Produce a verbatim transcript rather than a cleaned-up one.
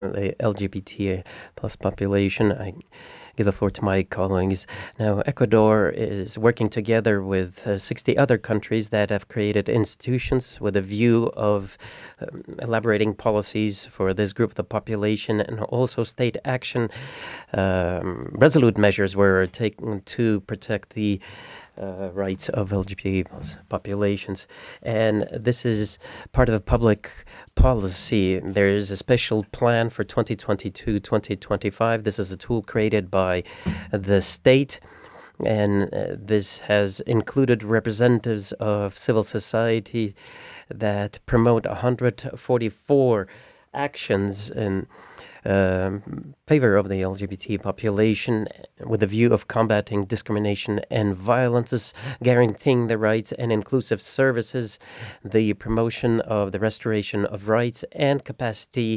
the L G B T plus population. I give the floor to my colleagues. Now, Ecuador is working together with uh, sixty other countries that have created institutions with a view of um, elaborating policies for this group of the population, and also state action. Um, resolute measures were taken to protect the uh, rights of L G B T plus populations. And this is part of a public policy. There is a special plan for twenty twenty-two twenty twenty-five. This is a tool created by the state. And uh, this has included representatives of civil society that promote one hundred forty-four actions in um, favor of the L G B T population with a view of combating discrimination and violences, guaranteeing the rights and inclusive services, the promotion of the restoration of rights and capacity